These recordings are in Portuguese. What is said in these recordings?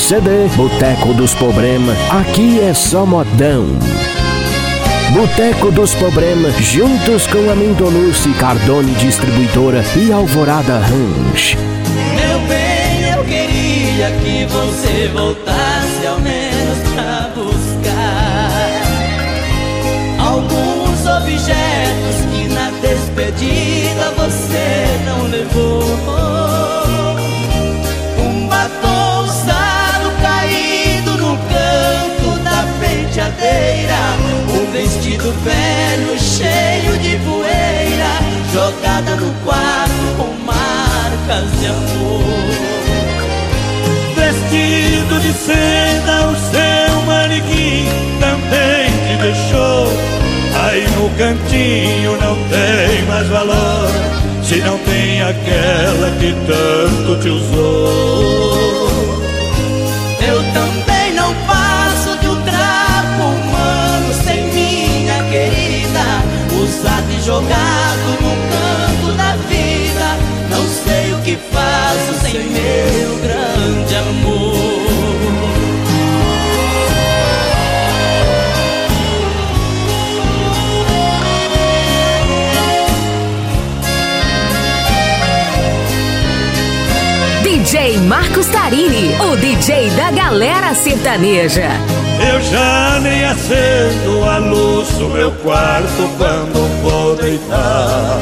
CD Boteco dos Problema, aqui é só modão. Boteco dos Problema, juntos com a Mendonucci Cardone Distribuidora e Alvorada Ranch. Meu bem, eu queria que você voltasse ao menos pra buscar alguns objetos que na despedida você não levou. Um batom usado caído no canto da penteadeira, um vestido velho cheio de poeira, jogada no quarto com marcas de amor. Vestido de seda, o seu manequim também te deixou. Aí no cantinho não tem mais valor, se não tem aquela que tanto te usou. Eu também não passo de um trapo humano sem minha querida, usado e jogado no canto da vida. Não sei o que faço sem meu grande amor. DJ Marcos Tarini, o DJ da galera sertaneja. Eu já nem acendo a luz do meu quarto quando vou deitar,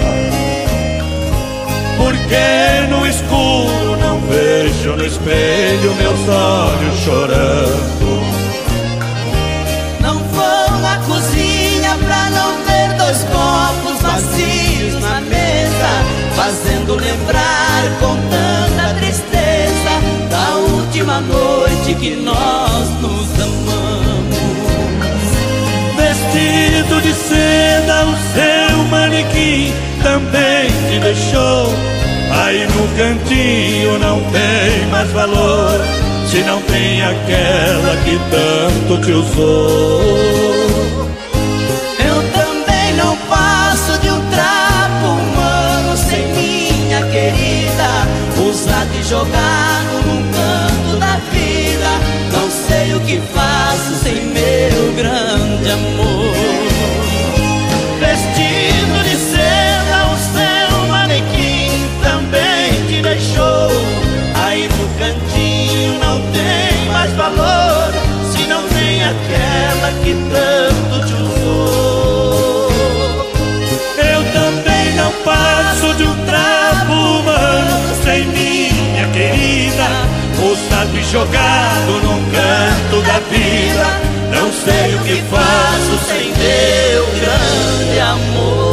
porque no escuro não vejo no espelho meus olhos chorando. Não vou à cozinha pra não ver dois copos vazios na mesa, fazendo lembrar com tanta tristeza da última noite que nós nos amamos. Vestido de seda, o seu manequim também te deixou. Aí no cantinho não tem mais valor, se não tem aquela que tanto te usou. Eu também não passo de um trapo humano sem minha querida, usado e jogado num canto da vida. Não sei o que faço sem meu grande amor. Vestido de seda, o seu manequim também te deixou. Aí no cantinho não tem mais valor, se não tem aquela que tanto te usou. Eu também não passo de um trapo humano sem minha querida, usado e jogado num canto da vida. Não sei o que faço sem meu grande amor.